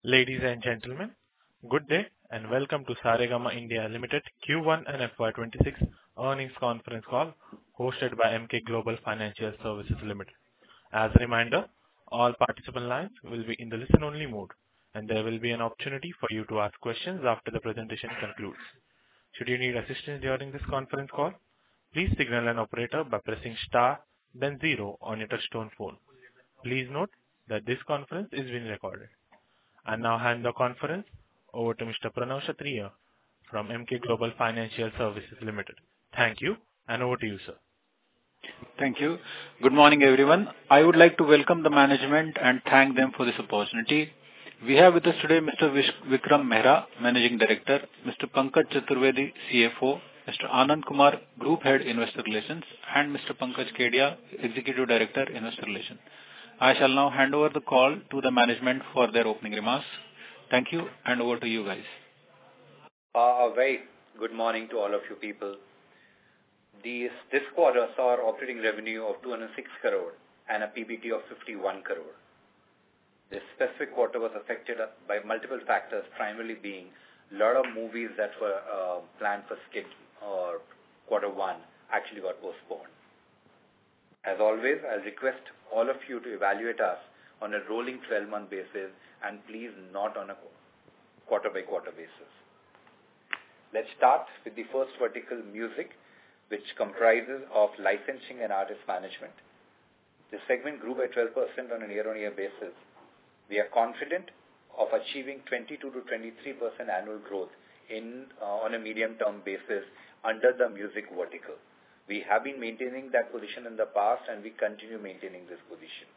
Ladies and gentlemen, good day and welcome to Saregama India Limited Q1 and FY26 earnings conference call hosted by Emkay Global Financial Services Limited. As a reminder, all participant lines will be in the listen-only mode, and there will be an opportunity for you to ask questions after the presentation concludes. Should you need assistance during this conference call, please signal an operator by pressing star, then 0 on your touch-tone phone. Please note that this conference is being recorded. I now hand the conference over to Mr. Pranav Kshatriya from Emkay Global Financial Services Limited. Thank you, and over to you, sir. Thank you. Good morning, everyone. I would like to welcome the management and thank them for this opportunity. We have with us today Mr. Vikram Mehra, Managing Director, Mr. Pankaj Chaturvedi, CFO, Mr. Anand Kumar, Group Head Investor Relations, and Mr. Pankaj Kedia, Executive Director, Investor Relations. I shall now hand over the call to the management for their opening remarks. Thank you, and over to you guys. A very good morning to all of you people. This quarter saw our operating revenue of 206 crore and a PBT of 51 crore. This specific quarter was affected by multiple factors, primarily being a lot of movies that were planned for skit or quarter one actually got postponed. As always, I'll request all of you to evaluate us on a rolling 12-month basis and please not on a quarter-by-quarter basis. Let's start with the first vertical, music, which comprises of licensing and artist management. This segment grew by 12% on a year-on-year basis. We are confident of achieving 22 to 23% annual growth on a medium-term basis under the music vertical. We have been maintaining that position in the past and we continue maintaining this position.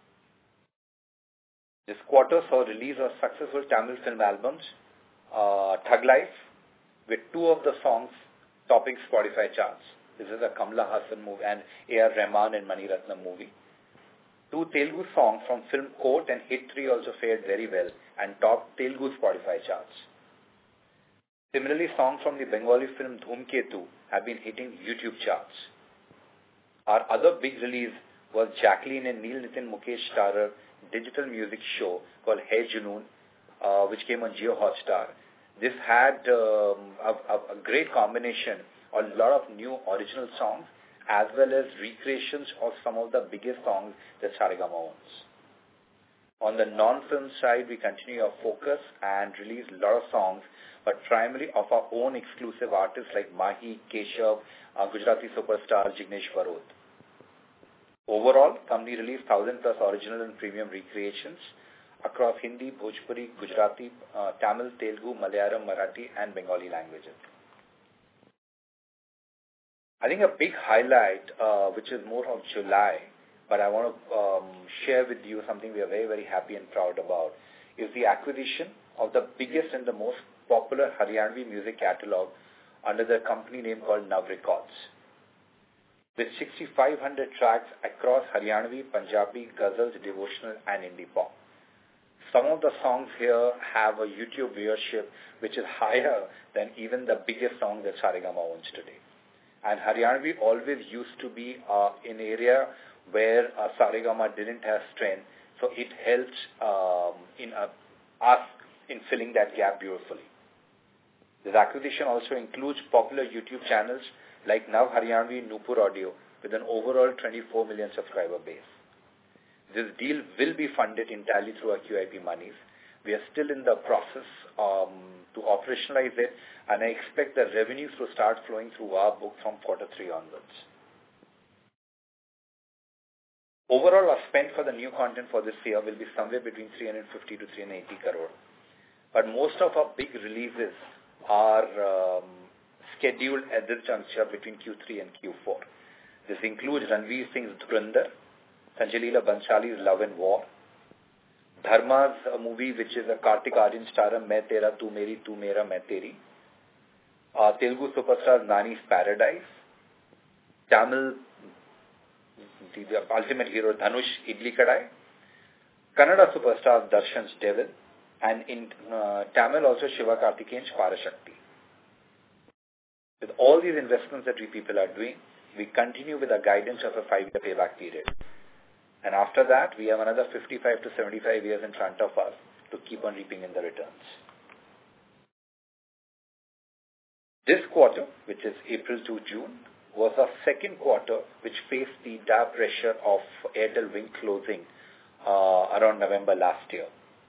This quarter saw release of successful Tamil film albums, Thug Life, with 2 of the songs topping Spotify charts. This is a Kamala Hassan movie and A.R. Rahman and Mani Ratnam movie. 2 Telugu songs from film Court and Hit 3 also fared very well and topped Telugu Spotify charts. Similarly, songs from the Bengali film Dhoomketu have been hitting YouTube charts. Our other big release was Jacqueline and Neil Nitin Mukesh starrer digital music show called Hai Junoon, which came on Jio Hotstar. This had a great combination of a lot of new original songs as well as recreations of some of the biggest songs that Saregama owns. On the non-film side, we continue our focus and release a lot of songs, but primarily of our own exclusive artists like Mahi, Keshav, Gujarati superstar Jignesh Varod. Overall, company released 1,000 plus original and premium recreations across Hindi, Bhojpuri, Gujarati, Tamil, Telugu, Malayalam, Marathi and Bengali languages. I think a big highlight, which is more of July, but I want to share with you something we are very, very happy and proud about, is the acquisition of the biggest and the most popular Haryanvi music catalog under the company name called Nav Records. With 6,500 tracks across Haryanvi, Punjabi, Ghazals, devotional and indie pop. Some of the songs here have a YouTube viewership which is higher than even the biggest song that Saregama owns today. And Haryanvi always used to be an area where Saregama didn't have strength, so it helps us in filling that gap beautifully. This acquisition also includes popular YouTube channels like Nav Haryanvi, Nupur Audio with an overall 24 million subscriber base. This deal will be funded entirely through our QIP monies. We are still in the process to operationalize it, and I expect the revenues to start flowing through our book from quarter 3 onwards. Overall, our spend for the new content for this year will be somewhere between 350 to 380 crore. But most of our big releases are scheduled at this juncture between Q3 and Q4. This includes Ranveer Singh's Dhurandhar, Sanjay Leela Bhansali's Love and War, Dharma's movie which is a Kartik Aaryan starrer, Main Tera, Tu Meri, Tu Mera, Main Teri, Telugu superstar Nani's Paradise, Tamil, the ultimate hero Dhanush, Idli Kadai, Kannada superstar Darshan's Devil, and in Tamil also Shiva Karthikeyan's Parashakti. With all these investments that we people are doing, we continue with a guidance of a 5-year payback period. And after that, we have another 55 to 75 years in front of us to keep on reaping in the returns. This quarter, which is April to June, was our second quarter which faced the dire pressure of Airtel Wing closing around November last year.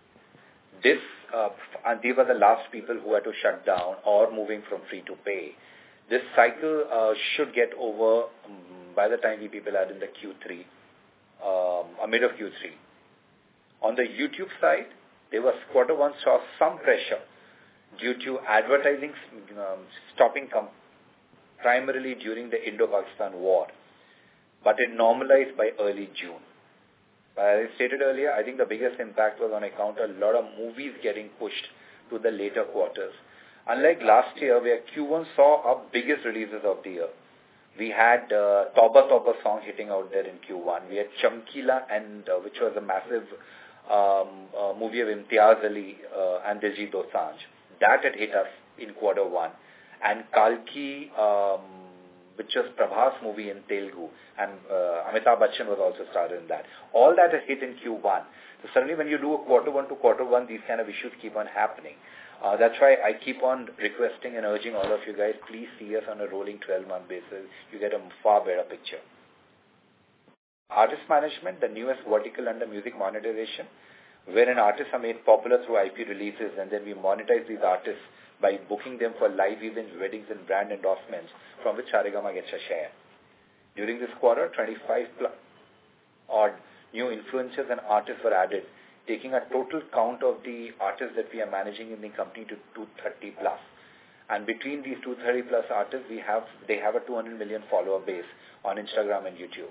And they were the last people who had to shut down or moving from free to pay. This cycle should get over by the time we people are in the Q3, mid of Q3. On the YouTube side, there was quarter one saw some pressure due to advertising stopping primarily during the Indo-Pakistan war, but it normalized by early June. As I stated earlier, I think the biggest impact was on account of a lot of movies getting pushed to the later quarters. Unlike last year, where Q1 saw our biggest releases of the year, we had Tauba Tauba song hitting out there in Q1. We had Chamkila, which was a massive movie of Imtiaz Ali and Diljit Dosanjh. That had hit us in quarter one. And Kalki, which was Prabhas movie in Telugu, and Amitabh Bachchan was also starred in that. All that had hit in Q1. So suddenly when you do a quarter one to quarter one, these kind of issues keep on happening. That's why I keep on requesting and urging all of you guys, please see us on a rolling 12-month basis. You get a far better picture. Artist management, the newest vertical under music monetization, wherein artists are made popular through IP releases and then we monetize these artists by booking them for live events, weddings and brand endorsements from which Saregama gets a share. During this quarter, 25 odd new influencers and artists were added, taking a total count of the artists that we are managing in the company to 230 plus. And between these 230 plus artists, they have a 200 million follower base on Instagram and YouTube.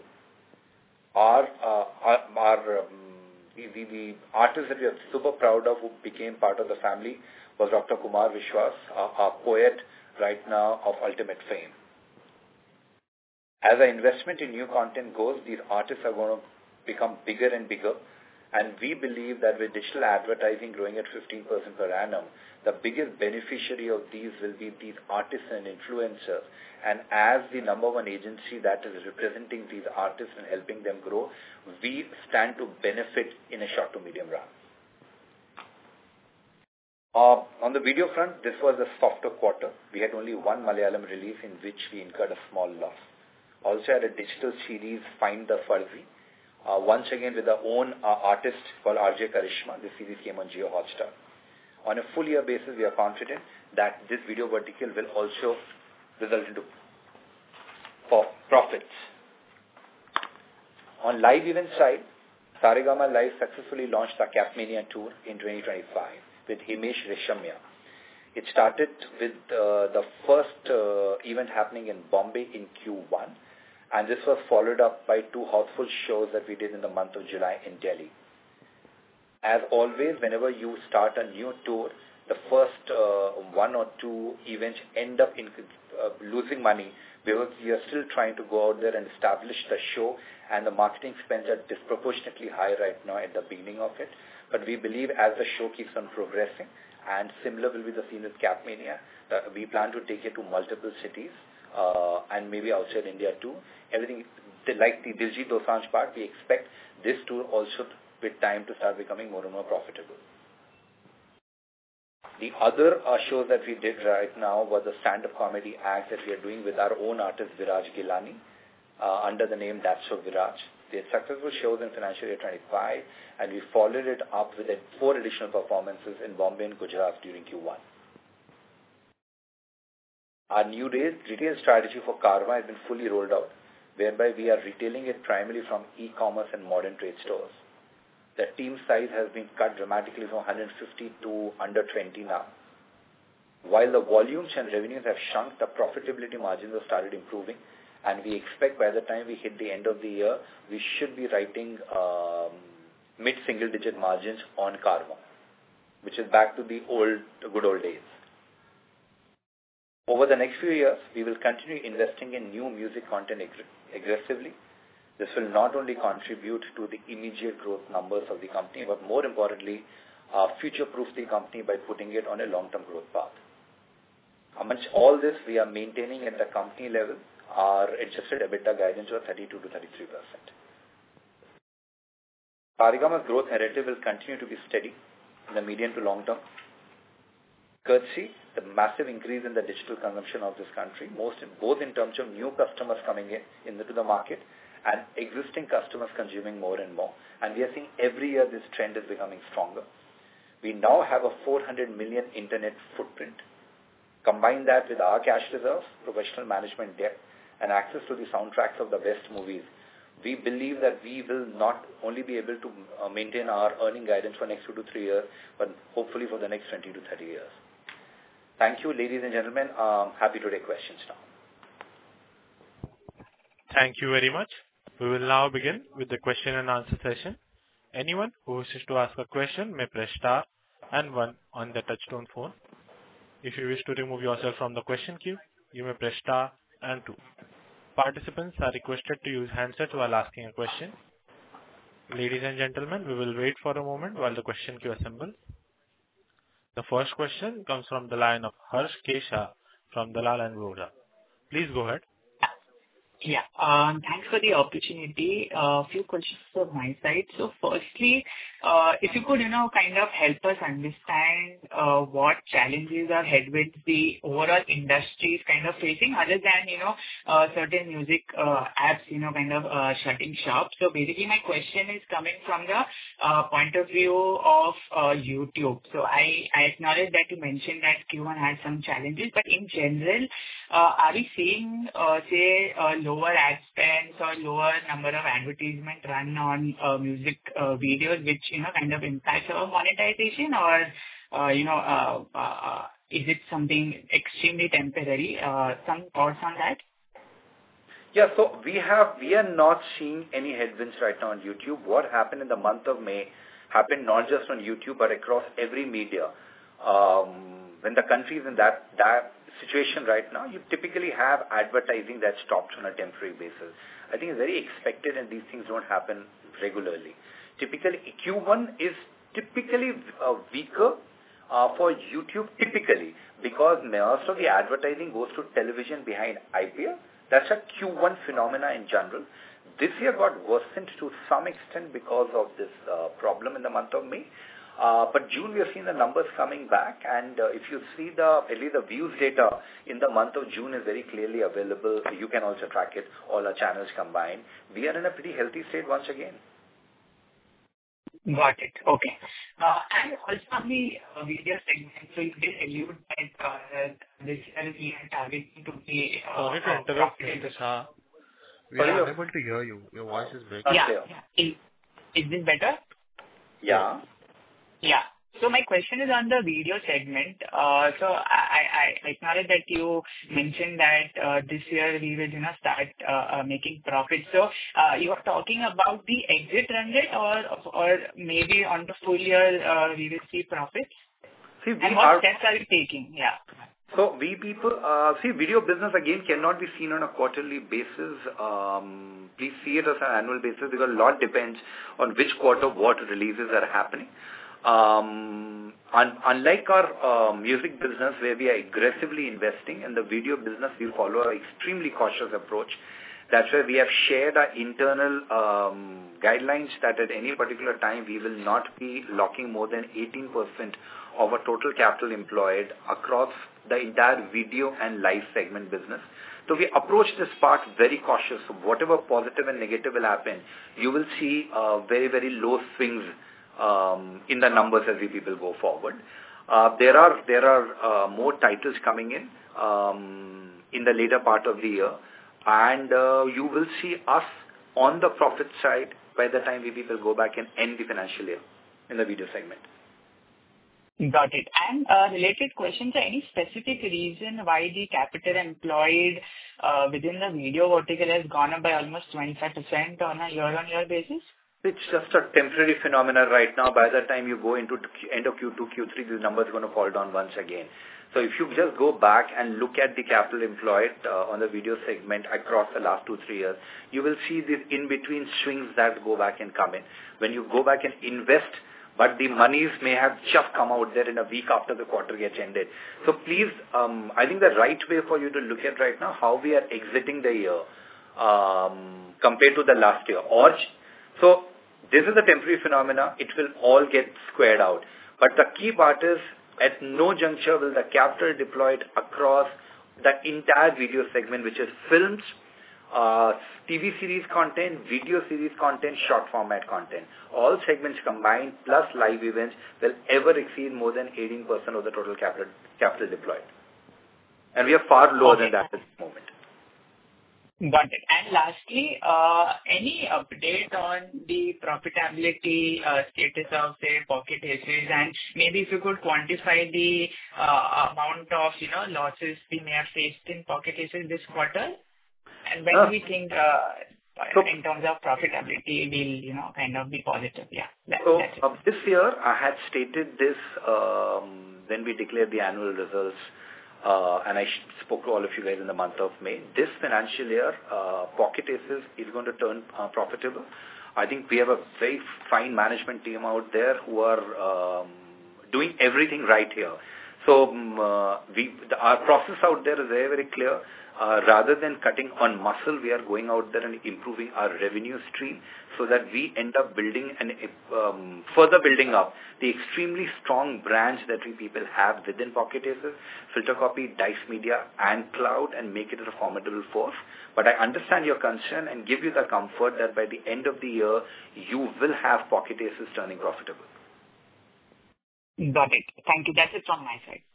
The artist that we are super proud of who became part of the family was Dr. Kumar Vishwas, a poet right now of ultimate fame. As our investment in new content goes, these artists are going to become bigger and bigger. And we believe that with digital advertising growing at 15% per annum, the biggest beneficiary of these will be these artists and influencers. And as the number one agency that is representing these artists and helping them grow, we stand to benefit in a short to medium run. On the video front, this was a softer quarter. We had only one Malayalam release in which we incurred a small loss. Also had a digital series, Find the Farzi. Once again with our own artist called RJ Karishma. This series came on Jio Hotstar. On a full year basis, we are confident that this video vertical will also result into profits. On live event side, Saregama Live successfully launched the Capmania Tour in 2025 with Himesh Reshamya. It started with the first event happening in Bombay in Q1. And this was followed up by 2 houseful shows that we did in the month of July in Delhi. As always, whenever you start a new tour, the first 1 or 2 events end up in losing money because we are still trying to go out there and establish the show, and the marketing spends are disproportionately high right now at the beginning of it. But we believe as the show keeps on progressing, and similar will be the scene with Capmania, we plan to take it to multiple cities. And maybe outside India too. Everything like the Diljit Dosanjh part, we expect this tour also with time to start becoming more and more profitable. The other shows that we did right now were the stand-up comedy acts that we are doing with our own artist Viraj Gilani under the name That's So Viraj. They had successful shows in financial year 25 and we followed it up with 4 additional performances in Bombay and Gujarat during Q1. Our new retail strategy for Carvaan has been fully rolled out, whereby we are retailing it primarily from e-commerce and modern trade stores. The team size has been cut dramatically from 150 to under 20 now. While the volumes and revenues have shrunk, the profitability margins have started improving, and we expect by the time we hit the end of the year, we should be writing mid-single-digit margins on Carvaan, which is back to the good old days. Over the next few years, we will continue investing in new music content aggressively. This will not only contribute to the immediate growth numbers of the company, but more importantly, future-proof the company by putting it on a long-term growth path. Amongst all this, we are maintaining at the company level our adjusted EBITDA guidance of 32 to 33%. Saregama's growth narrative will continue to be steady, in the medium to long term. Courtesy, the massive increase in the digital consumption of this country, both in terms of new customers coming into the market and existing customers consuming more and more. And we are seeing every year this trend is becoming stronger. We now have a 400 million internet footprint. Combine that with our cash reserves, professional management depth, and access to the soundtracks of the best movies. We believe that we will not only be able to maintain our earning guidance for next 2 to 3 years, but hopefully for the next 20 to 30 years. Thank you, ladies and gentlemen. Happy to take questions now. Thank you very much. We will now begin with the question and answer session. Anyone who wishes to ask a question may press star and 1 on the touchtone phone. If you wish to remove yourself from the question queue, you may press star and 2. Participants are requested to use handsets while asking a question. Ladies and gentlemen, we will wait for a moment while the question queue assembles. The first question comes from the line of Harsh Kesha from Dalal & Broacha. Please go ahead. Yeah, thanks for the opportunity. A few questions from my side. So firstly, if you could, kind of help us understand what challenges or headwinds the overall industry is kind of facing other than, certain music apps, kind of shutting shop. So basically my question is coming from the point of view of YouTube. So I acknowledge that you mentioned that Q1 had some challenges, but in general, are we seeing, say, lower ad spends or lower number of advertisement run on music videos, which kind of impacts our monetization, or is it something extremely temporary? Some thoughts on that? Yeah, so we are not seeing any headwinds right now on YouTube. What happened in the month of May happened not just on YouTube but across every media. When the country is in that situation right now, you typically have advertising that stops on a temporary basis. I think it's very expected, and these things don't happen regularly. Typically, Q1 is typically weaker for YouTube, typically, because most of the advertising goes to television behind IPL. That's a Q1 phenomena in general. This year got worsened to some extent because of this problem in the month of May. But June, we have seen the numbers coming back, and if you see at least the views data in the month of June is very clearly available. You can also track it, all our channels combined. We are in a pretty healthy state once again. Got it. Okay. And also on the video segment, so you did allude that this year we are targeting to be... Sorry to interrupt, Mr. Shah. We are unable to hear you. Your voice is breaking. Yeah. Is this better? Yeah. Yeah. So my question is on the video segment. So I acknowledge that you mentioned that this year we will start making profits. So you are talking about the exit run rate, or maybe on the full year we will see profits? And what steps are you taking? Yeah. So video business again cannot be seen on a quarterly basis. Please see it as an annual basis because a lot depends on which quarter what releases are happening. Unlike our music business where we are aggressively investing, in the video business we follow an extremely cautious approach. That's why we have shared our internal guidelines that at any particular time we will not be locking more than 18% of our total capital employed across the entire video and live segment business. So we approach this part very cautious. So whatever positive and negative will happen, you will see very, very low swings in the numbers as we people go forward. There are more titles coming in the later part of the year, and you will see us on the profit side by the time we people go back and end the financial year in the video segment. Got it. And related questions, any specific reason why the capital employed within the video vertical has gone up by almost 25% on a year-on-year basis? It's just a temporary phenomenon right now. By the time you go into end of Q2, Q3, these numbers are going to fall down once again. So if you just go back and look at the capital employed on the video segment across the last 2-3 years, you will see these in-between swings that go back and come in. When you go back and invest, but the monies may have just come out there in a week after the quarter gets ended. So please, I think the right way for you to look at right now, how we are exiting the year compared to the last year. So this is a temporary phenomena. It will all get squared out. But the key part is, at no juncture will the capital deployed across the entire video segment, which is films, TV series content, video series content, short format content. All segments combined plus live events will ever exceed more than 18% of the total capital deployed. And we are far lower than that at the moment. Got it. And lastly, any update on the profitability status of, say, Pocket Aces, and maybe if you could quantify the amount of, losses we may have faced in Pocket Aces this quarter? And when do we think, in terms of profitability, will, kind of be positive? Yeah. That's it. This year, I had stated this when we declared the annual results, and I spoke to all of you guys in the month of May. This financial year, Pocket Aces is going to turn profitable. I think we have a very fine management team out there who are doing everything right here. So our process out there is very, very clear. Rather than cutting on muscle, we are going out there and improving our revenue stream so that we end up building and further building up the extremely strong brands that we people have within Pocket Aces, Filtercopy, Dice Media, and Cloud, and make it a formidable force. But I understand your concern and give you the comfort that by the end of the year, you will have Pocket Aces turning profitable. Got it. Thank you. That's it from my side.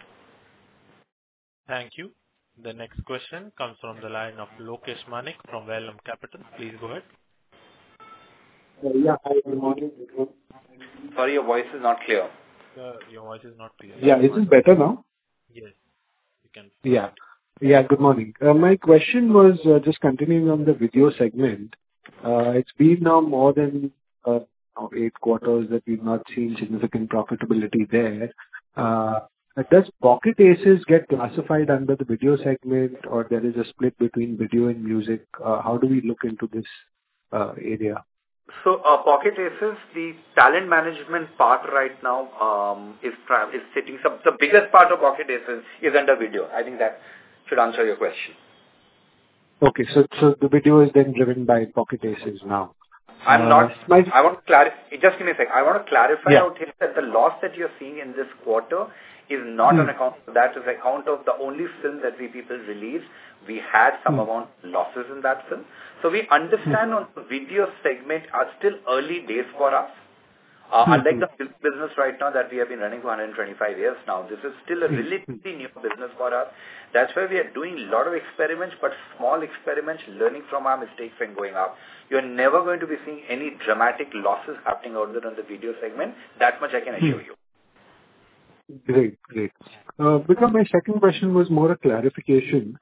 Thank you. The next question comes from the line of Lokesh Manik from Vellum Capital. Please go ahead. Yeah, hi, good morning. Sorry, your voice is not clear. Your voice is not clear. Yeah, is it better now? Yes, you can. Yeah, good morning. My question was just continuing on the video segment. It's been now more than 8 quarters that we've not seen significant profitability there. Does Pocket Aces get classified under the video segment, or there is a split between video and music? How do we look into this area? So Pocket Aces, the talent management part right now is sitting. The biggest part of Pocket Aces is under video. I think that should answer your question. Okay, so the video is then driven by Pocket Aces now. I want to clarify. Just give me a second. I want to clarify out here that the loss that you're seeing in this quarter is not on account of that. It's account of the only film that we people released. We had some amount of losses in that film. So we understand on the video segment are still early days for us. Unlike the film business right now that we have been running for 125 years now, this is still a relatively new business for us. That's why we are doing a lot of experiments, but small experiments, learning from our mistakes and going up. You're never going to be seeing any dramatic losses happening out there on the video segment. That much I can assure you. Great. Because my second question was more a clarification.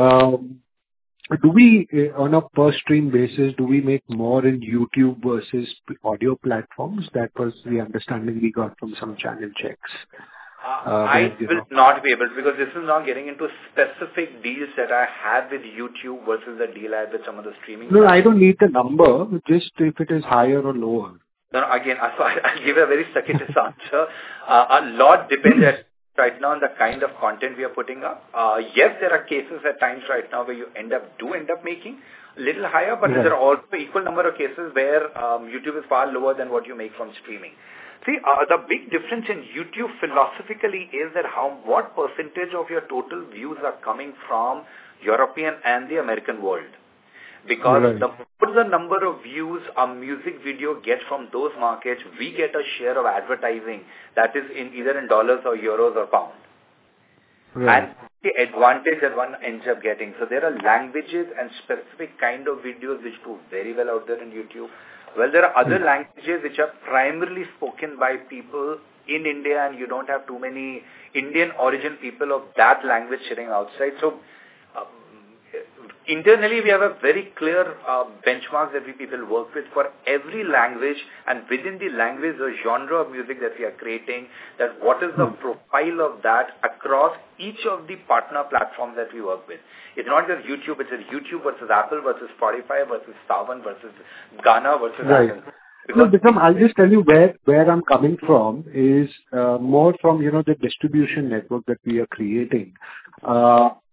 Do we, on a per stream basis, do we make more in YouTube versus audio platforms? That was the understanding we got from some channel checks. I will not be able to, because this is now getting into specific deals that I have with YouTube versus the deal I have with some of the streaming. No, I don't need the number, just if it is higher or lower. No, again, I'll give a very circuitous answer. A lot depends right now on the kind of content we are putting up. Yes, there are cases at times right now where you end up making a little higher, but there are also equal number of cases where YouTube is far lower than what you make from streaming. See, the big difference in YouTube philosophically is that what percentage of your total views are coming from European and the American world. Because the more the number of views a music video gets from those markets, we get a share of advertising that is either in dollars or euros or pounds. And the advantage that one ends up getting. So there are languages and specific kind of videos which do very well out there in YouTube. Well, there are other languages which are primarily spoken by people in India, and you don't have too many Indian origin people of that language sitting outside. So internally, we have a very clear benchmark that we people work with for every language, and within the language, the genre of music that we are creating, that what is the profile of that across each of the partner platforms that we work with. It's not just YouTube, it's YouTube versus Apple versus Spotify versus Saavn versus Gaana versus Apple. No, Vikram, I'll just tell you where I'm coming from is more from, the distribution network that we are creating.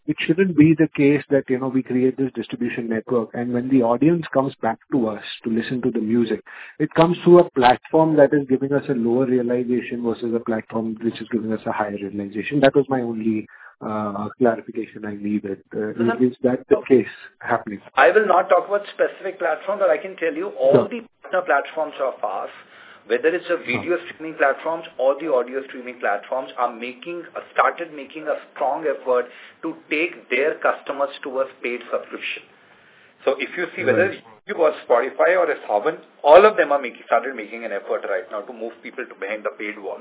it shouldn't be the case that, we create this distribution network, and when the audience comes back to us to listen to the music, it comes through a platform that is giving us a lower realization versus a platform which is giving us a higher realization. That was my only clarification I needed. Is that the case happening? I will not talk about specific platforms, but I can tell you all the partner platforms of ours, whether it's the video streaming platforms or the audio streaming platforms, are started making a strong effort to take their customers to a paid subscription. So if you see whether YouTube or Spotify or Saavn, all of them are started making an effort right now to move people to behind the paid wall.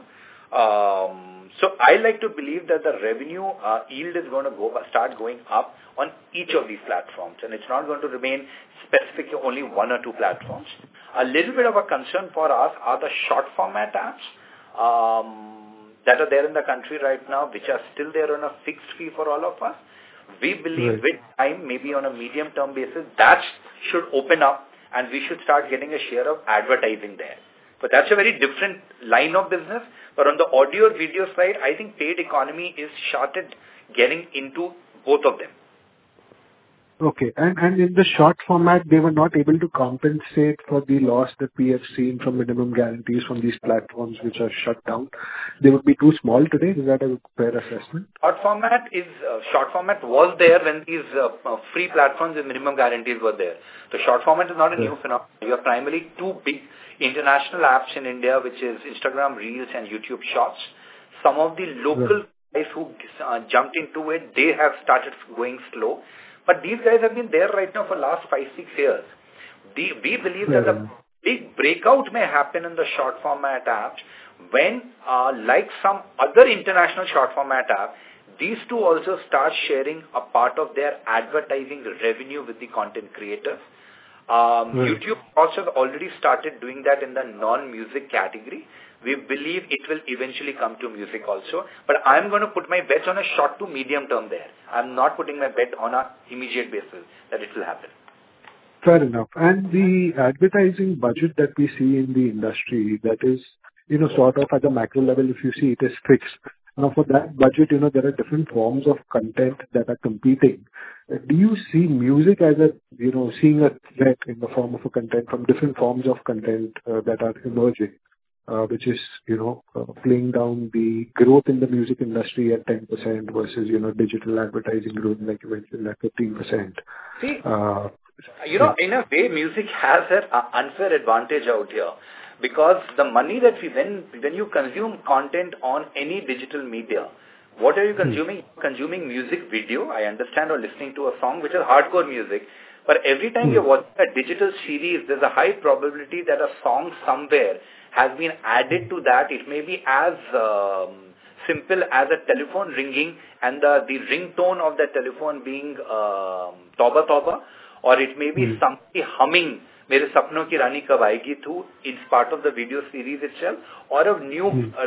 So I like to believe that the revenue yield is going to start going up on each of these platforms, and it's not going to remain specific to only one or two platforms. A little bit of a concern for us are the short format apps that are there in the country right now, which are still there on a fixed fee for all of us. We believe with time, maybe on a medium term basis, that should open up and we should start getting a share of advertising there. But that's a very different line of business. But on the audio video side, I think paid economy is started getting into both of them. Okay. And in the short format, they were not able to compensate for the loss that we have seen from minimum guarantees from these platforms which are shut down. They would be too small today. Is that a fair assessment? Short format was there when these free platforms with minimum guarantees were there. So short format is not a new phenomenon. You have primarily two big international apps in India, which is Instagram Reels and YouTube Shorts. Some of the local guys who jumped into it, they have started going slow. But these guys have been there right now for last 5-6 years. We believe that the big breakout may happen in the short format apps when, like some other international short format app, these two also start sharing a part of their advertising revenue with the content creators. YouTube also has already started doing that in the non-music category. We believe it will eventually come to music also. But I'm going to put my bet on a short to medium term there. I'm not putting my bet on an immediate basis that it will happen. Fair enough. And the advertising budget that we see in the industry, that is, sort of at the macro level, if you see, it is fixed. Now, for that budget, there are different forms of content that are competing. Do you see music as seeing a threat in the form of a content from different forms of content that are emerging, which is, playing down the growth in the music industry at 10% versus, digital advertising growth, like you mentioned, at 15%? See, in a way, music has an unfair advantage out here. Because the money that when you consume content on any digital media, what are you consuming? Consuming music video, I understand, or listening to a song, which is hardcore music. But every time you're watching a digital series, there's a high probability that a song somewhere has been added to that. It may be as simple as a telephone ringing and the ringtone of the telephone being Toba Toba, or it may be somebody humming Mere Sapno Ki Rani Kab Aayegi Tu, it's part of the video series itself, or a new,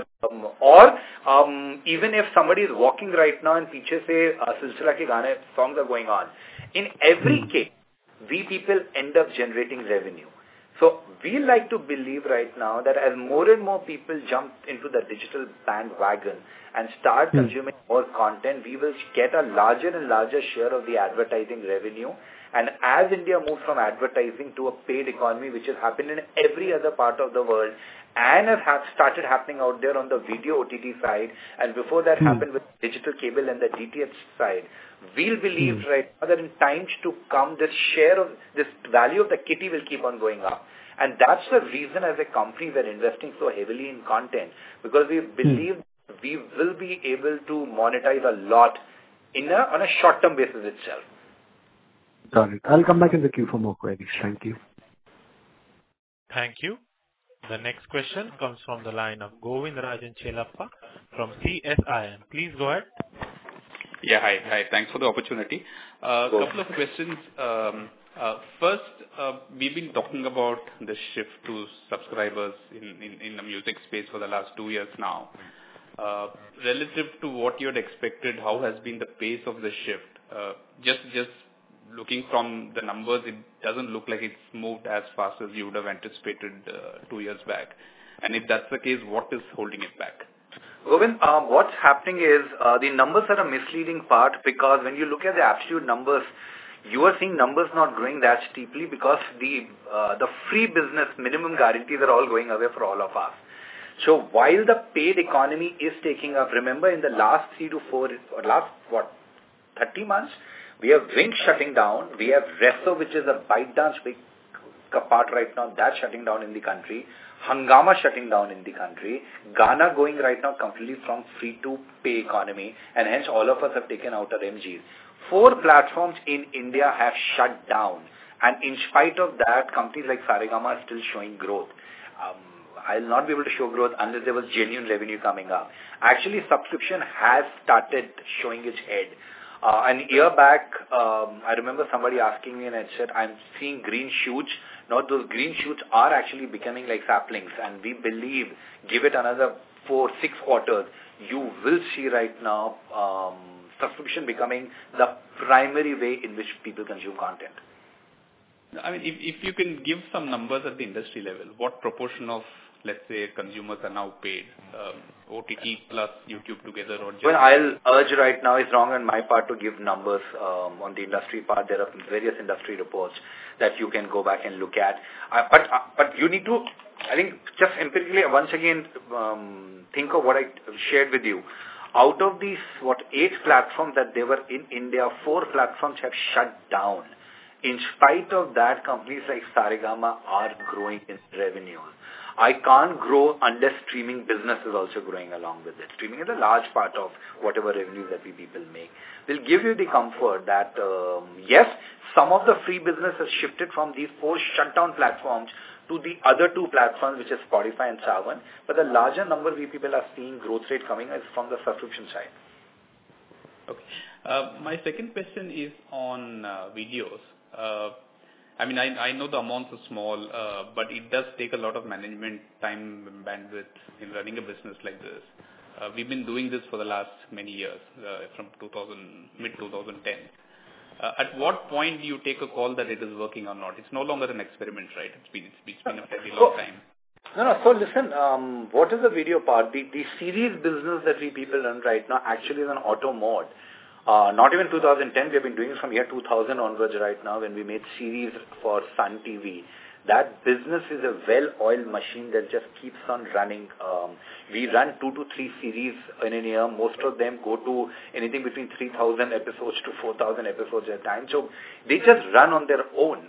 even if somebody is walking right now and piche se Silsila ke gaane songs are going on. In every case, we people end up generating revenue. So we like to believe right now that as more and more people jump into the digital bandwagon and start consuming more content, we will get a larger and larger share of the advertising revenue. And as India moves from advertising to a paid economy, which has happened in every other part of the world and has started happening out there on the video OTT side, and before that happened with digital cable and the DTH side, we'll believe right now that in times to come, this share of this value of the kitty will keep on going up. And that's the reason as a company we're investing so heavily in content, because we believe we will be able to monetize a lot on a short-term basis itself. Got it. I'll come back in the queue for more queries. Thank you. Thank you. The next question comes from the line of Govind Rajan Chelappa from CSIM. Please go ahead. Yeah, hi. Thanks for the opportunity. Couple of questions. First, we've been talking about the shift to subscribers in the music space for the last 2 years now. Relative to what you had expected, how has been the pace of the shift? Just looking from the numbers, it doesn't look like it's moved as fast as you would have anticipated 2 years back. And if that's the case, what is holding it back? Govind, what's happening is the numbers are a misleading part, because when you look at the absolute numbers, you are seeing numbers not growing that steeply, because the free business minimum guarantees are all going away for all of us. So while the paid economy is taking up, remember in the last 3 to 4, or last 30 months, we have Wynk shutting down, we have Resso, which is a ByteDance big part right now, that's shutting down in the country, Hungama shutting down in the country, Gaana going right now completely from free to pay economy, and hence all of us have taken out our MGs. 4 platforms in India have shut down, and in spite of that, companies like Saregama are still showing growth. I'll not be able to show growth unless there was genuine revenue coming up. Actually, subscription has started showing its head. An year back, I remember somebody asking me, and I said, I'm seeing green shoots. Now, those green shoots are actually becoming like saplings, and we believe, give it another 4-6 quarters, you will see right now subscription becoming the primary way in which people consume content. I mean, if you can give some numbers at the industry level, what proportion of, let's say, consumers are now paid, OTT plus YouTube together? Or well, I'll urge right now, it's wrong on my part to give numbers on the industry part. There are various industry reports that you can go back and look at. But you need to, I think, just empirically, once again, think of what I shared with you. Out of these, 8 platforms that they were in India, 4 platforms have shut down. In spite of that, companies like Saregama are growing in revenue. I can't grow unless streaming business is also growing along with it. Streaming is a large part of whatever revenue that we people make. Will give you the comfort that, yes, some of the free business has shifted from these 4 shutdown platforms to the other 2 platforms, which is Spotify and Saavn, but the larger number we people are seeing growth rate coming is from the subscription side. Okay. My second question is on videos. I mean, I know the amounts are small, but it does take a lot of management time and bandwidth in running a business like this. We've been doing this for the last many years, from mid-2010. At what point do you take a call that it is working or not? It's no longer an experiment, right? It's been a very long time. No. So listen, what is the video part? The series business that we people run right now actually is an auto mode. Not even 2010, we have been doing it from year 2000 onwards right now when we made series for Sun TV. That business is a well-oiled machine that just keeps on running. We run 2 to 3 series in a year. Most of them go to anything between 3,000 episodes to 4,000 episodes at a time. So they just run on their own.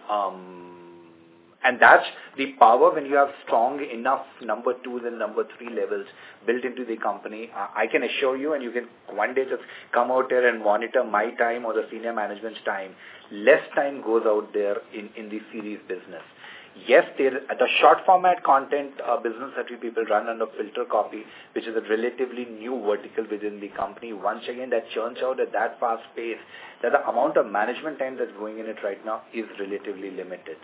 And that's the power when you have strong enough number 2s and number 3 levels built into the company. I can assure you, and you can one day just come out there and monitor my time or the senior management's time. Less time goes out there in the series business. Yes, the short format content business that we people run under Filter Copy, which is a relatively new vertical within the company. Once again, that churns out at that fast pace that the amount of management time that's going in it right now is relatively limited.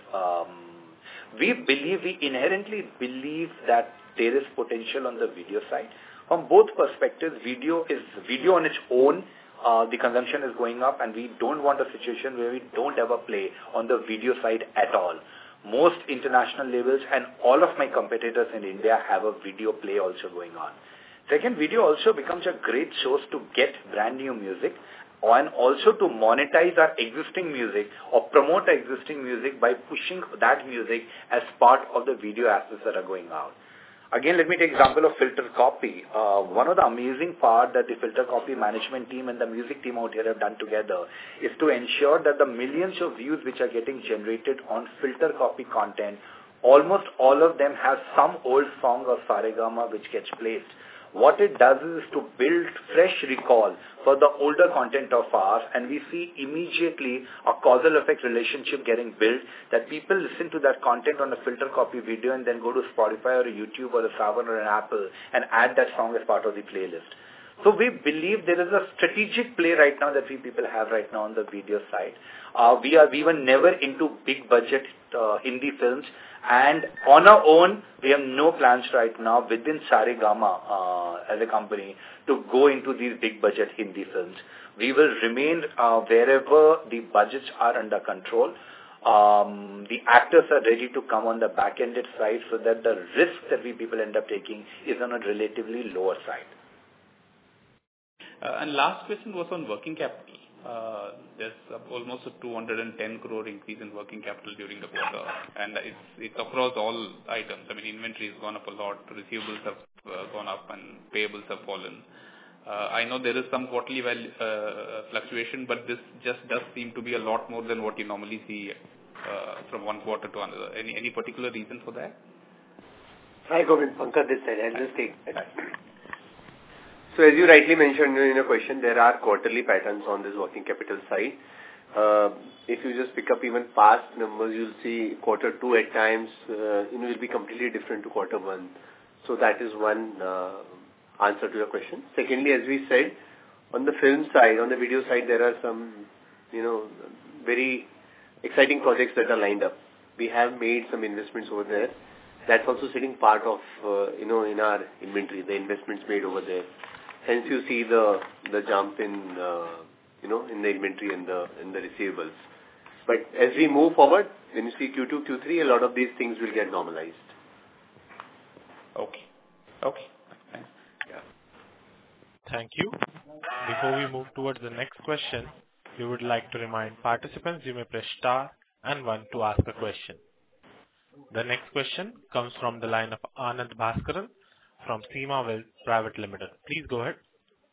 We inherently believe that there is potential on the video side. From both perspectives, video on its own, the consumption is going up, and we don't want a situation where we don't ever play on the video side at all. Most international labels and all of my competitors in India have a video play also going on. Second, video also becomes a great source to get brand new music and also to monetize our existing music or promote our existing music by pushing that music as part of the video assets that are going out. Again, let me take example of Filter Copy. One of the amazing part that the Filter Copy management team and the music team out here have done together is to ensure that the millions of views which are getting generated on Filter Copy content, almost all of them have some old song of Saregama which gets placed. What it does is to build fresh recall for the older content of ours, and we see immediately a causal effect relationship getting built that people listen to that content on a Filter Copy video and then go to Spotify or a YouTube or a Saavn or an Apple and add that song as part of the playlist. So we believe there is a strategic play right now that we people have right now on the video side. We were never into big budget Hindi films, and on our own, we have no plans right now within Saregama as a company to go into these big budget Hindi films. We will remain wherever the budgets are under control. The actors are ready to come on the back-ended side so that the risk that we people end up taking is on a relatively lower side. And last question was on working capital. There's almost a 210 crore increase in working capital during the quarter, and it's across all items. I mean, inventory has gone up a lot, receivables have gone up, and payables have fallen. I know there is some quarterly fluctuation, but this just does seem to be a lot more than what you normally see from one quarter to another. Any particular reason for that? Hi, Govind. Pankaj this side. I'll just take that. So as you rightly mentioned in your question, there are quarterly patterns on this working capital side. If you just pick up even past numbers, you'll see quarter 2 at times will be completely different to quarter 1. So that is one answer to your question. Secondly, as we said, on the film side, on the video side, there are some very exciting projects that are lined up. We have made some investments over there. That's also sitting part of in our inventory, the investments made over there. Hence, you see the jump in in the inventory and the receivables. But as we move forward, when you see Q2, Q3, a lot of these things will get normalized. Okay. Thanks. Yeah. Thank you. Before we move towards the next question, we would like to remind participants you may press star and 1 to ask a question. The next question comes from the line of Anand Bhaskaran from Seema Wealth Private Limited. Please go ahead.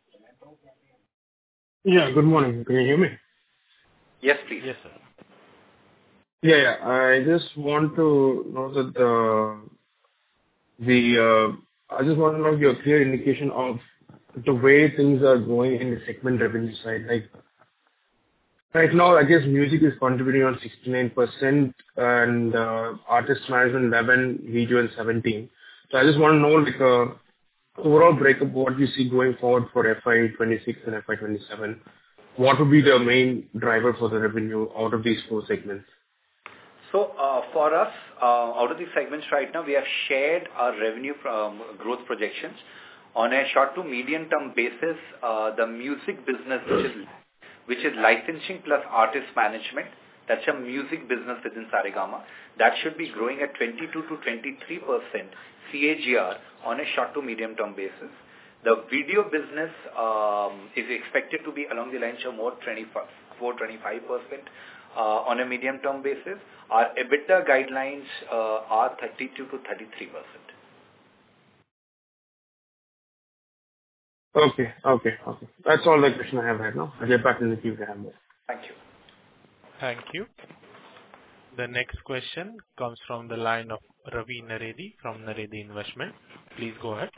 Yeah, good morning. Can you hear me? Yes, please. Yes, sir. Yeah. I just want to know that I just want to know your clear indication of the way things are going in the segment revenue side. Like right now, I guess music is contributing on 69% and artist management 11, video and 17. So I just want to know like overall breakup what you see going forward for FY26 and FY27. What would be the main driver for the revenue out of these 4 segments? So for us, out of these segments right now, we have shared our revenue growth projections. On a short to medium term basis, the music business, which is licensing plus artist management, that's a music business within Saregama, that should be growing at 22 to 23% CAGR on a short to medium term basis. The video business is expected to be along the lines of more 24-25% on a medium term basis. Our EBITDA guidelines are 32 to 33%. Okay. That's all the question I have right now. I'll get back in the queue if I have more. Thank you. Thank you. The next question comes from the line of Ravi Naredi from Naredi Investment. Please go ahead.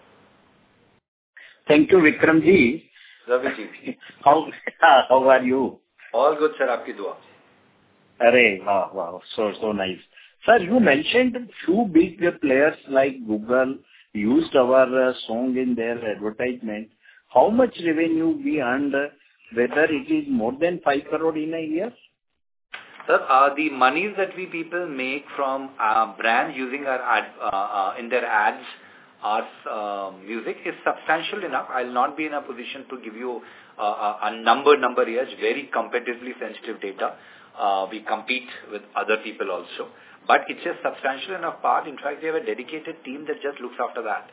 Thank you, Vikram ji. Ravi ji. How are you? All good, sir. Aapki dua. Arey, wow. So nice. Sir, you mentioned few big players like Google used our song in their advertisement. How much revenue we earned, whether it is more than 5 crore in a year? Sir, the monies that we people make from brands using our ad, in their ads, our music is substantial enough. I'll not be in a position to give you a number here. It's very competitively sensitive data. We compete with other people also. But it's a substantial enough part. In fact, we have a dedicated team that just looks after that.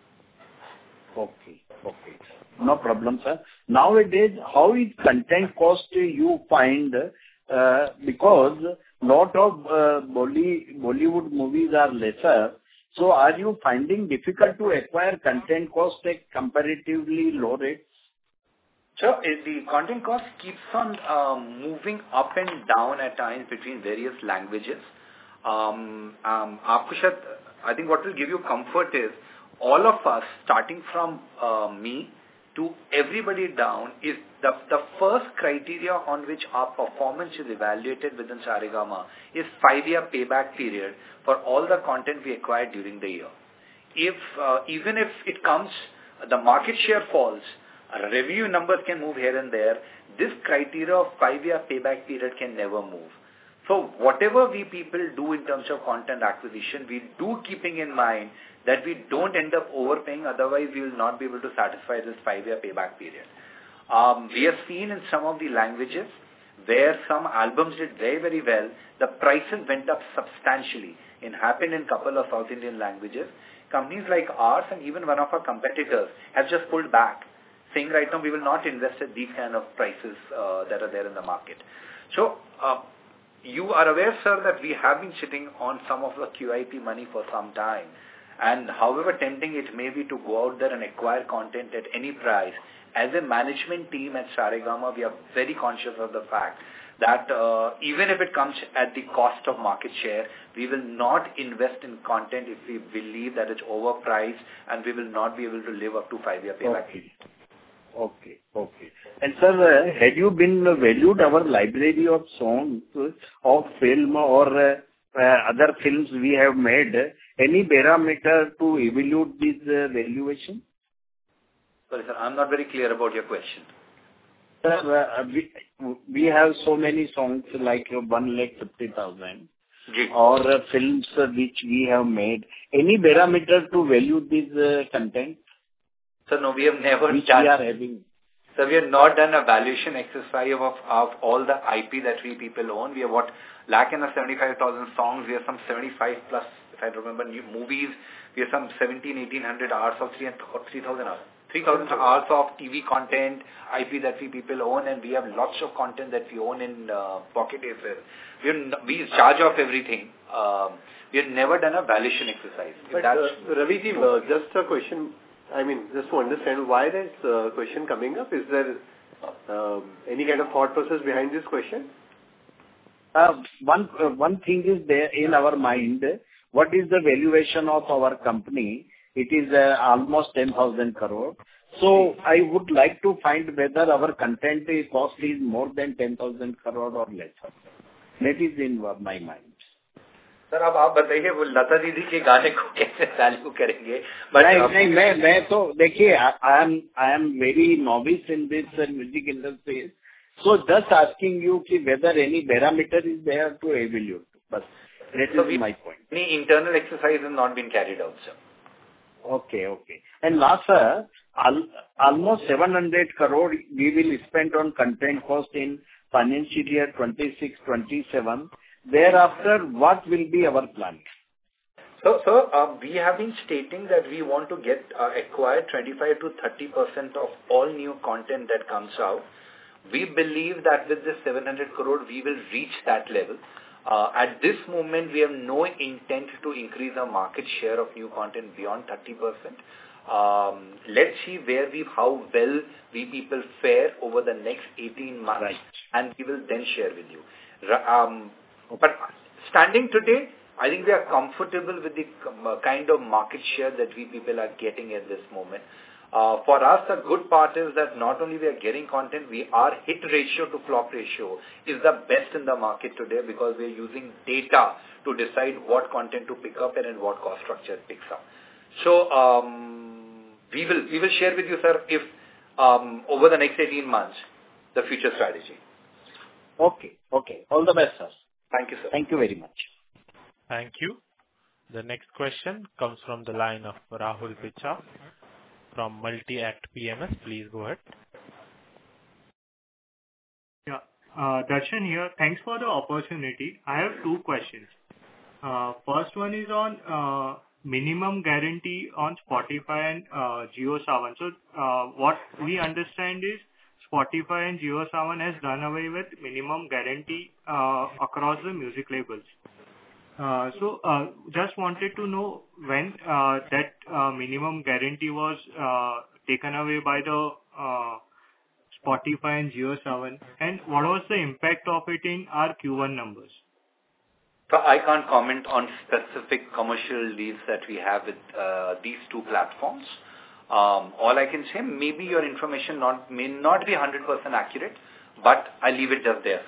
Okay. No problem, sir. Nowadays, how is content cost you find? Because lot of Bollywood movies are lesser. So are you finding difficult to acquire content cost at comparatively low rates? Sure. The content cost keeps on moving up and down at times between various languages. Akushat, I think what will give you comfort is all of us, starting from me to everybody down, is the first criteria on which our performance is evaluated within Saregama is 5-year payback period for all the content we acquired during the year. Even if it comes, the market share falls, revenue numbers can move here and there, this criteria of 5-year payback period can never move. So whatever we people do in terms of content acquisition, we do keeping in mind that we don't end up overpaying, otherwise we will not be able to satisfy this 5-year payback period. We have seen in some of the languages where some albums did very, very well, the prices went up substantially. It happened in a couple of South Indian languages. Companies like ours and even one of our competitors have just pulled back, saying right now we will not invest at these kind of prices that are there in the market. So you are aware, sir, that we have been sitting on some of the QIP money for some time. And however tempting it may be to go out there and acquire content at any price, as a management team at Saregama, we are very conscious of the fact that even if it comes at the cost of market share, we will not invest in content if we believe that it's overpriced and we will not be able to live up to 5-year payback. Okay. And sir, had you been valued our library of songs of film or other films we have made, any parameter to evaluate this valuation? Sorry, sir, I'm not very clear about your question. Sir, we have so many songs like 150,000 or films which we have made. Any parameter to value this content? Sir, no, we have never which done. We are having. So we have not done a valuation exercise of all the IP that we people own. We have 175,000 songs. We have some 75 plus, if I remember, new movies. We have some 1,800 hours of 3,000 hours. 3,000 hours of TV content, IP that we people own, and we have lots of content that we own in Pocket Airfare. We charge off everything. We have never done a valuation exercise. But Ravi ji, just a question. I mean, just to understand why this question coming up. Is there any kind of thought process behind this question? One thing is there in our mind. What is the valuation of our company? It is almost 10,000 crore. So I would like to find whether our content cost is more than 10,000 crore or less. That is in my mind. Sir, अब आप बताइए वो लता दीदी के गाने को कैसे value करेंगे? नहीं मैं तो देखिए I am very novice in this music industry. So just asking you कि whether any parameter is there to evaluate. But that is my point. Any internal exercise has not been carried out, sir. Okay. And last, sir, almost 700 crore we will spend on content cost in financial year 26-27. Thereafter, what will be our plan? So, we have been stating that we want to acquire 25 to 30% of all new content that comes out. We believe that with this 700 crore, we will reach that level. At this moment, we have no intent to increase our market share of new content beyond 30%. Let's see how well we people fare over the next 18 months, right, and we will then share with you. But standing today, I think we are comfortable with the kind of market share that we people are getting at this moment. For us, the good part is that not only we are getting content, our hit ratio to flop ratio is the best in the market today because we are using data to decide what content to pick up and in what cost structure it picks up. So we will share with you, sir, if over the next 18 months, the future strategy. Okay. All the best, sir. Thank you, sir. Thank you very much. Thank you. The next question comes from the line of Rahul Picha from Multi-Act PMS. Please go ahead. Yeah, Darshan here. Thanks for the opportunity. I have two questions. First one is on minimum guarantee on Spotify and JioSaavn. So what we understand is Spotify and JioSaavn has done away with minimum guarantee across the music labels. So just wanted to know when that minimum guarantee was taken away by the Spotify and JioSaavn, and what was the impact of it in our Q1 numbers? So I can't comment on specific commercial deals that we have with these two platforms. All I can say, maybe your information may not be 100% accurate, but I leave it just there,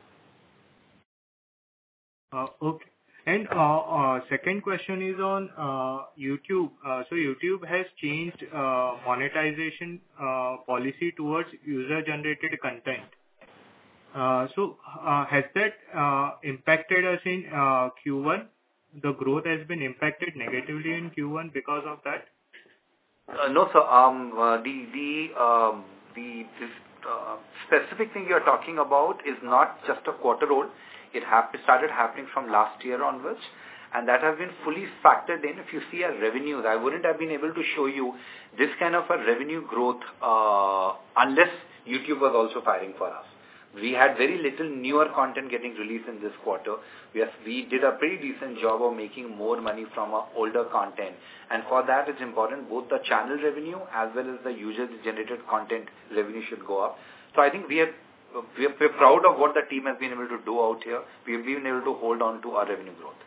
sir. Okay. And second question is on YouTube. So YouTube has changed monetization policy towards user-generated content. So has that impacted us in Q1? The growth has been impacted negatively in Q1 because of that? No, sir. The specific thing you're talking about is not just a quarter old. It started happening from last year onwards. and that has been fully factored in. If you see our revenues, I wouldn't have been able to show you this kind of a revenue growth unless YouTube was also firing for us. We had very little newer content getting released in this quarter. We did a pretty decent job of making more money from our older content. And for that, it's important both the channel revenue as well as the user-generated content revenue should go up. So I think we're proud of what the team has been able to do out here. We've been able to hold on to our revenue growth.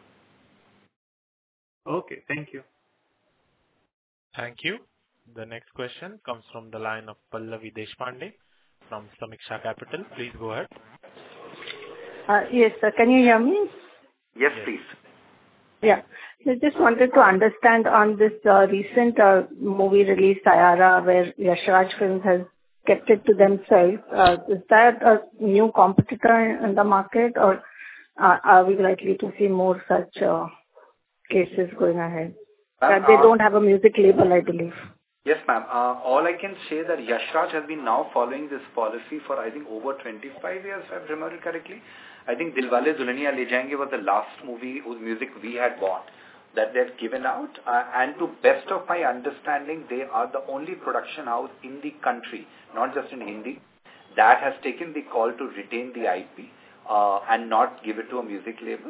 Okay, thank you. Thank you. The next question comes from the line of Pallavi Deshpande from Samiksha Capital. Please go ahead. Yes, sir. Can you hear me? Yes, please. Yeah. I just wanted to understand on this recent movie release, Saiyaara, where Yash Raj Films has kept it to themselves. Is that a new competitor in the market, or are we likely to see more such cases going ahead? That they don't have a music label, I believe. Yes, ma'am. All I can say that Yash Raj has been now following this policy for, I think, over 25 years, if I remember correctly. I think Dilwale Dulhaniya Le Jayenge was the last movie whose music we had bought that they've given out. And to best of my understanding, they are the only production house in the country, not just in Hindi, that has taken the call to retain the IP and not give it to a music label.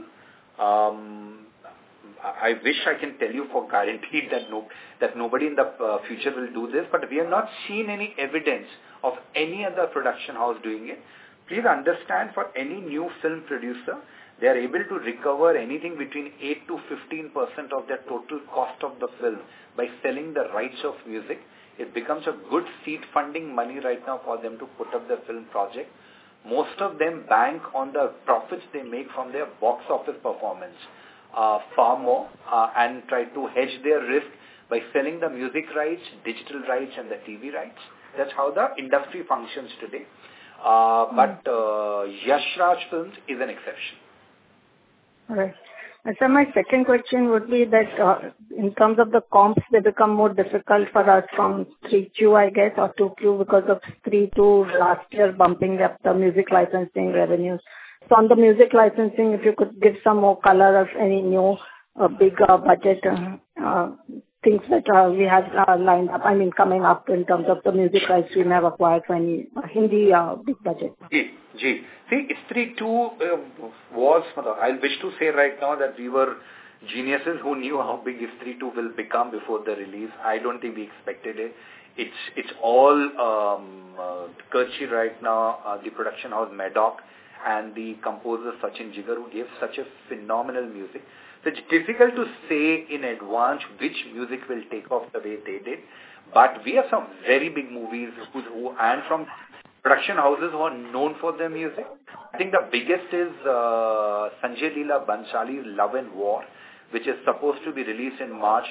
I wish I can tell you for guaranteed that nobody in the future will do this, but we have not seen any evidence of any other production house doing it. Please understand, for any new film producer, they are able to recover anything between 8 to 15% of their total cost of the film by selling the rights of music. It becomes a good seed funding money right now for them to put up their film project. Most of them bank on the profits they make from their box office performance far more and try to hedge their risk by selling the music rights, digital rights and the TV rights. That's how the industry functions today. But Yash Raj Films is an exception. All right. And so my second question would be that in terms of the comps, they become more difficult for us from 3Q, I guess, or 2Q because of 3-2 last year bumping up the music licensing revenues. So on the music licensing, if you could give some more color of any new big budget things that we have lined up, I mean coming up in terms of the music rights we may have acquired for any Hindi big budget. See, Stree 2 was, I wish to say right now that we were geniuses who knew how big Stree 2 will become before the release. I don't think we expected it. It's all courtesy right now, the production house Madoc and the composer Sachin Jigar, who gave such a phenomenal music. So it's difficult to say in advance which music will take off the way they did. But we have some very big movies and from production houses who are known for their music. I think the biggest is Sanjay Leela Bhansali's Love and War, which is supposed to be released in March.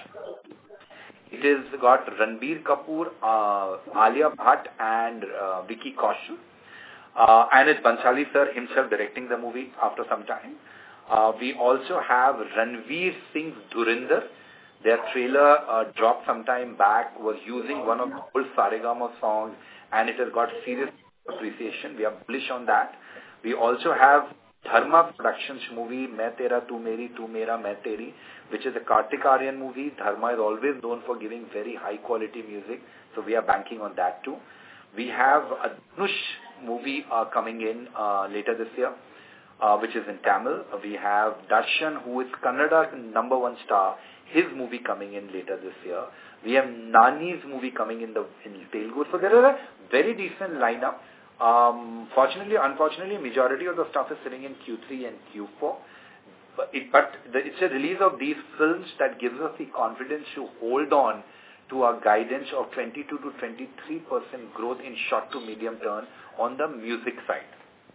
It has got Ranbir Kapoor, Alia Bhatt and Vicky Kaushal. And it's Bhansali sir himself directing the movie after some time. We also have Ranveer Singh's Dhurinder. Their trailer dropped some time back, was using one of the old Saregama songs, and it has got serious appreciation. We are bullish on that. We also have Dharma Productions movie, Main Tera Tu Meri, Tu Mera Main Teri, which is a Kartik Aaryan movie. Dharma is always known for giving very high quality music, so we are banking on that too. We have a Dhanush movie coming in later this year, which is in Tamil. We have Darshan, who is Kannada's #1 star, his movie coming in later this year. We have Nani's movie coming in Telugu. So there is a very decent lineup. Unfortunately, majority of the stuff is sitting in Q3 and Q4. But it's a release of these films that gives us the confidence to hold on to our guidance of 22 to 23% growth in short to medium term on the music side.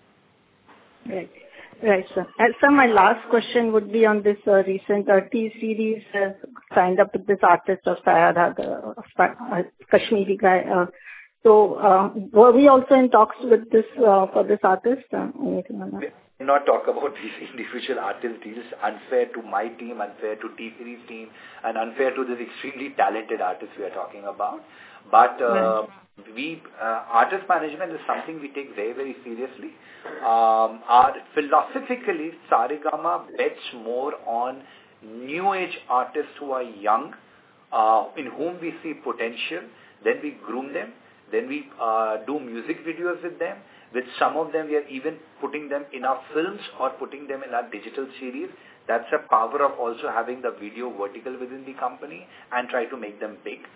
Right, sir. And sir, my last question would be on this recent T-Series signed up with this artist of Saiyaara, the Kashmiri guy. So were we also in talks with this for this artist? Anything on that? We not talk about these individual artist deals. Unfair to my team, unfair to T-Series team, and unfair to this extremely talented artist we are talking about. But artist management is something we take very, very seriously. Our philosophically, Saregama bets more on new age artists who are young, in whom we see potential. Then we groom them. Then we do music videos with them. With some of them, we are even putting them in our films or putting them in our digital series. That's the power of also having the video vertical within the company and try to make them big.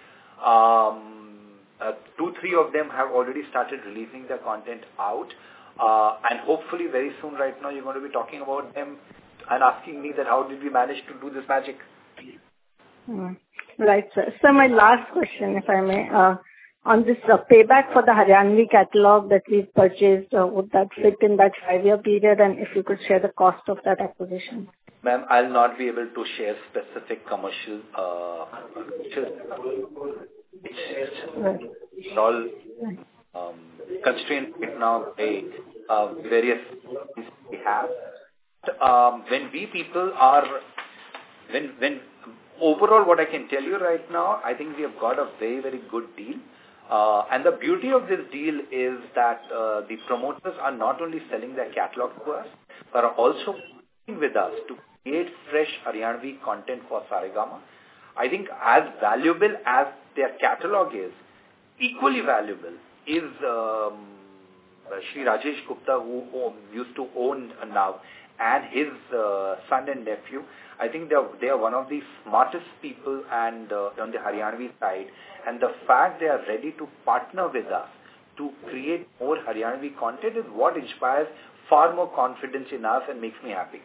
2-3 of them have already started releasing their content out. And hopefully very soon right now you're going to be talking about them and asking me that how did we manage to do this magic. Right, sir. So my last question, if I may, on this payback for the Haryanvi catalog that we've purchased, would that fit in that 5-year period? And if you could share the cost of that acquisition. Ma'am, I'll not be able to share specific commercial. It's all constrained right now by various things we have. When overall what I can tell you right now, I think we have got a very, very good deal. And the beauty of this deal is that the promoters are not only selling their catalog to us, but are also working with us to create fresh Haryanvi content for Saregama. I think as valuable as their catalog is, equally valuable is Shri Rajesh Gupta, who used to own now, and his son and nephew. I think they are one of the smartest people and on the Haryanvi side. And the fact they are ready to partner with us to create more Haryanvi content is what inspires far more confidence in us and makes me happy.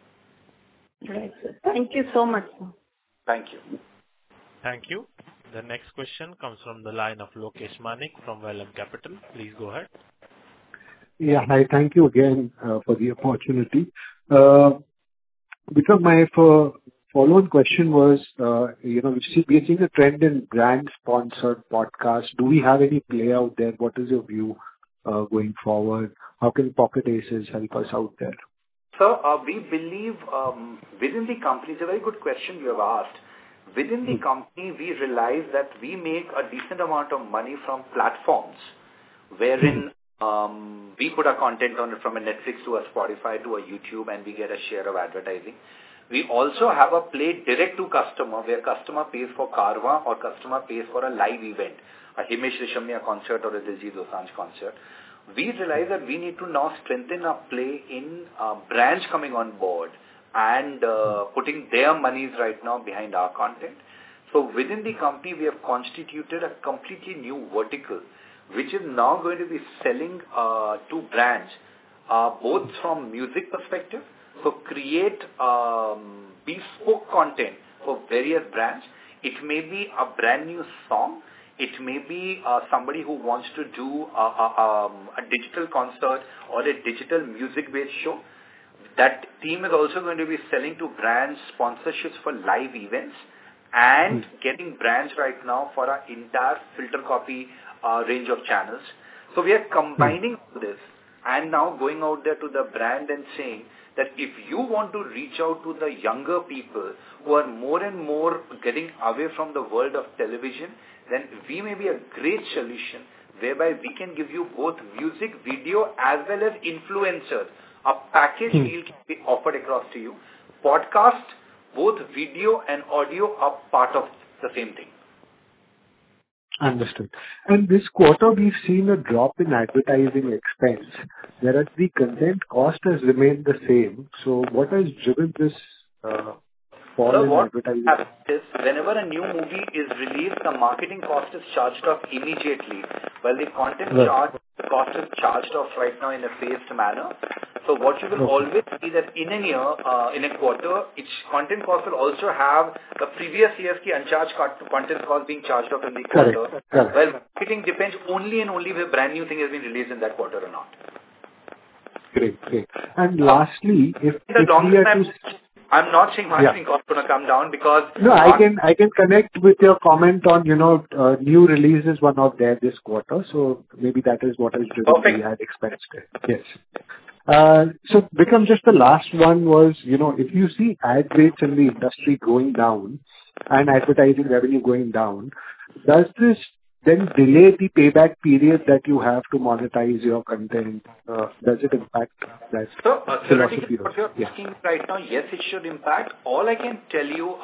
Right, sir. Thank you so much, sir. Thank you. Thank you. The next question comes from the line of Lokesh Manik from Vallum Capital. Please go ahead. Yeah, hi. Thank you again for the opportunity. Because my follow-on question was, we are seeing a trend in brand-sponsored podcasts. Do we have any play out there? What is your view going forward? How can Pocket Aces help us out there? So we believe within the company, it's a very good question you have asked. Within the company, we realize that we make a decent amount of money from platforms wherein we put our content on it from a Netflix to a Spotify to a YouTube and we get a share of advertising. We also have a play direct to customer where customer pays for Carvaan or customer pays for a live event, a Himesh Reshammiya concert or a Diljit Dosanjh concert. We realize that we need to now strengthen our play in brands coming on board and putting their monies right now behind our content. So within the company, we have constituted a completely new vertical, which is now going to be selling to brands, both from music perspective, so create bespoke content for various brands. It may be a brand new song. It may be somebody who wants to do a digital concert or a digital music-based show. That team is also going to be selling to brands sponsorships for live events and getting brands right now for our entire filter copy range of channels. So we are combining this and now going out there to the brand and saying that if you want to reach out to the younger people who are more and more getting away from the world of television, then we may be a great solution whereby we can give you both music, video as well as influencers. A package deal can be offered across to you. Podcast, both video and audio are part of the same thing. Understood. And this quarter, we've seen a drop in advertising expense, whereas the content cost has remained the same. So what has driven this fall in advertising? What happens is, whenever a new movie is released, the marketing cost is charged off immediately, while the content cost is charged off right now in a phased manner. So what you will always see that in a year, in a quarter, its content cost will also have the previous year's uncharged content cost being charged off in the quarter. Correct. Well, marketing depends only and only if a brand new thing has been released in that quarter or not. Great. And lastly, if we are to... I'm not saying marketing cost is going to come down because... No, I can connect with your comment on, new releases were not there this quarter. So maybe that is what has driven the ad expense. Yes. So Vikram, just the last one was, if you see ad rates in the industry going down and advertising revenue going down, does this then delay the payback period that you have to monetize your content? Does it impact that philosophy? What you're asking right now, yes, it should impact. All I can tell you,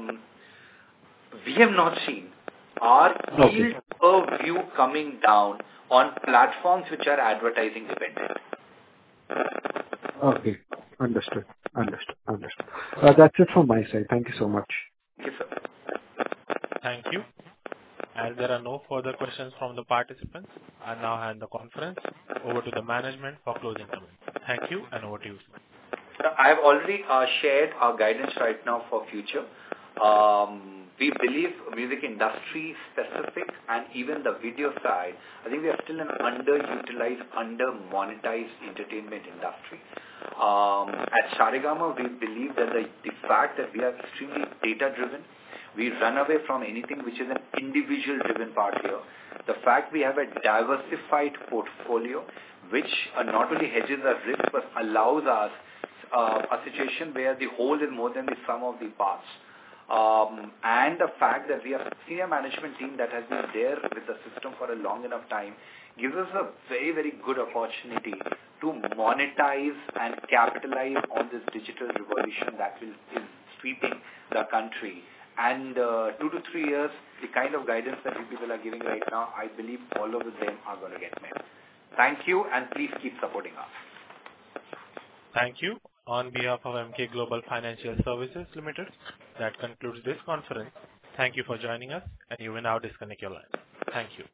we have not seen our yield per view coming down on platforms which are advertising dependent. Okay. Understood. That's it from my side. Thank you so much. Yes, sir. Thank you. As there are no further questions from the participants, I now hand the conference over to the management for closing comments. Thank you, and over to you, sir. I have already shared our guidance right now for future. We believe music industry specific and even the video side, I think we are still an underutilized, under-monetized entertainment industry. At Saregama, we believe that the fact that we are extremely data-driven, we run away from anything which is an individual-driven part here. The fact we have a diversified portfolio, which not only hedges our risk, but allows us a situation where the whole is more than the sum of the parts. And the fact that we have a senior management team that has been there with the system for a long enough time gives us a very, very good opportunity to monetize and capitalize on this digital revolution that is sweeping the country. And 2 to 3 years, the kind of guidance that you people are giving right now, I believe all of them are going to get met. Thank you, and please keep supporting us. Thank you. On behalf of Emkay Global Financial Services Limited, that concludes this conference. Thank you for joining us, and you will now disconnect your line. Thank you.